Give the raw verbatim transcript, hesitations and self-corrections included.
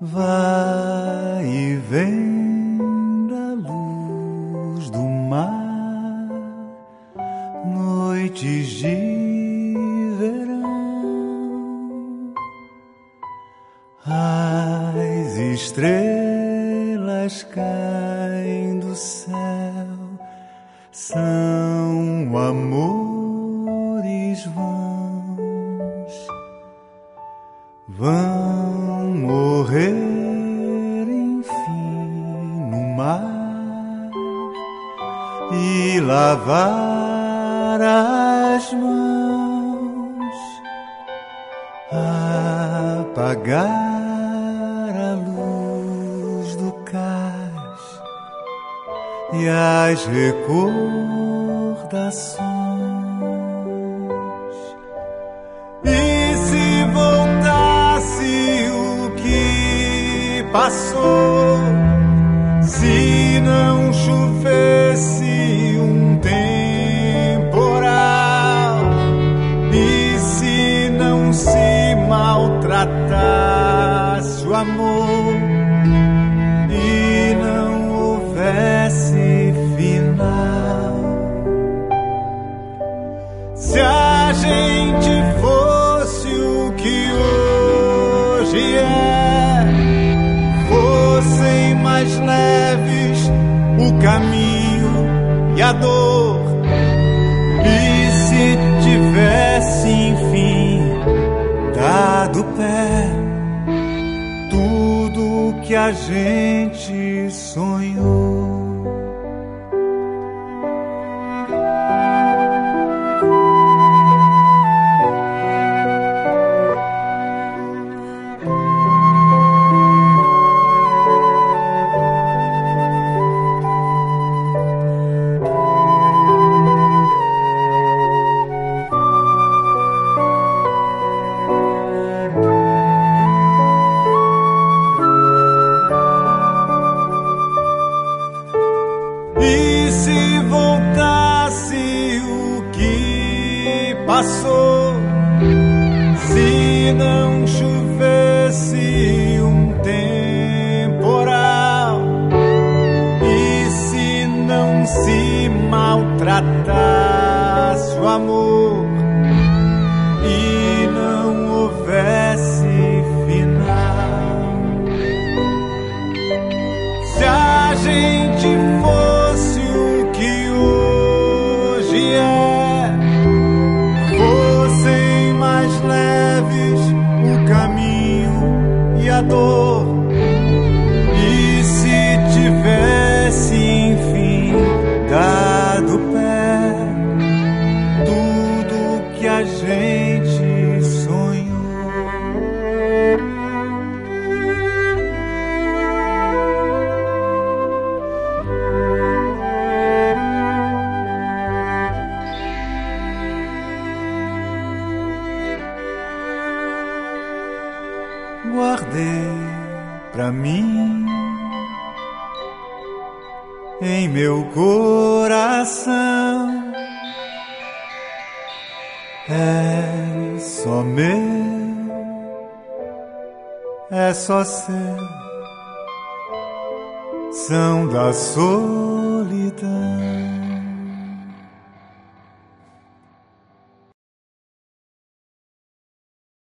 vai e vem da luz do mar, noites de verão, as estrelas caem do céu, são amores vãos, vão morrer enfim no mar e lavar as mãos, apagar a luz do cais e as recordações. E se voltasse o que passou, se não chovesse um temporal, e se não se maltratasse o amor e não houvesse final, se a gente fosse o que hoje é, fossem mais leves o caminho e a dor, e se tivesse enfim dado pé tudo que a gente sonhou. E se voltasse o que passou, se não chovesse um temporal, e se não se maltratasse o amor e não houvesse final, se a gente for dor, e se tivesse enfim dado pé tudo que a gente sonhou. Guardei pra mim em meu coração, é só meu, é só seu, são da solidão.